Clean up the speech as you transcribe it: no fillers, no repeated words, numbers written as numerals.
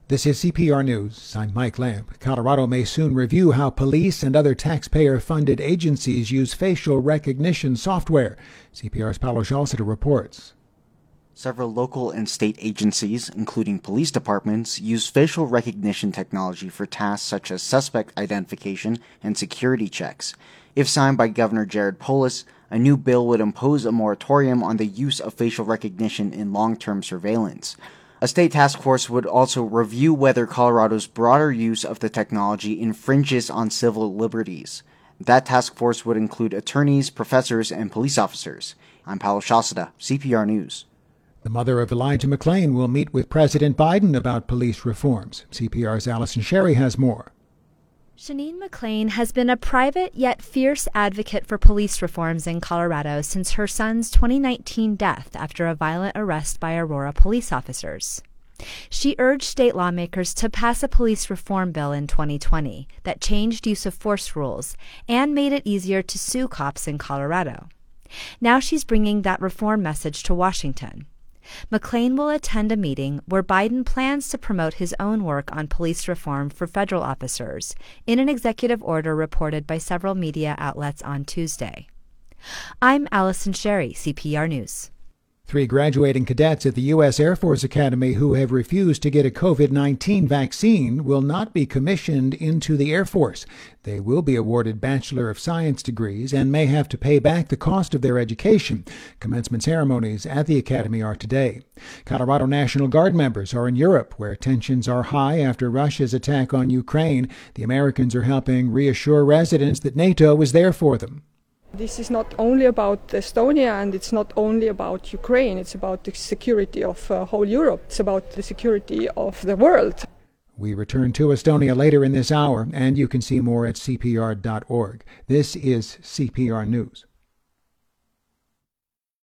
This is CPR News. I'm Mike Lamb. Colorado may soon review how police and other taxpayer-funded agencies use facial recognition software. CPR's Paulo Jalcida reports. Several local and state agencies, including police departments, use facial recognition technology for tasks such as suspect identification and security checks. If signed by Governor Jared Polis, a new bill would impose a moratorium on the use of facial recognition in long-term surveillance. A state task force would also review whether Colorado's broader use of the technology infringes on civil liberties. That task force would include attorneys, professors, and police officers. I'm Paulo Jalcida, CPR News. The mother of Elijah McClain will meet with President Biden about police reforms. CPR's Allison Sherry has more. Shanine McClain has been a private yet fierce advocate for police reforms in Colorado since her son's 2019 death after a violent arrest by Aurora police officers. She urged state lawmakers to pass a police reform bill in 2020 that changed use of force rules and made it easier to sue cops in Colorado. Now she's bringing that reform message to Washington. McClain will attend a meeting where Biden plans to promote his own work on police reform for federal officers in an executive order reported by several media outlets on Tuesday. I'm Allison Sherry, CPR News. 3 graduating cadets at the U.S. Air Force Academy who have refused to get a COVID-19 vaccine will not be commissioned into the Air Force. They will be awarded Bachelor of Science degrees and may have to pay back the cost of their education. Commencement ceremonies at the Academy are today. Colorado National Guard members are in Europe, where tensions are high after Russia's attack on Ukraine. The Americans are helping reassure residents that NATO is there for them. This is not only about Estonia and it's not only about Ukraine, it's about the security of whole Europe, it's about the security of the world. We return to Estonia later in this hour, and you can see more at cpr.org. This is CPR News.